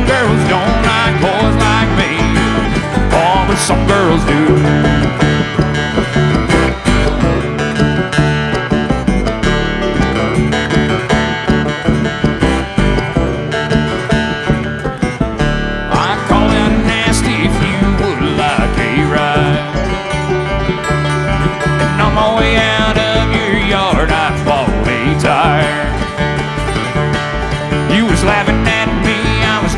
girls don't like boys like me. Oh, but some girls do. If you would like a ride, and on my way out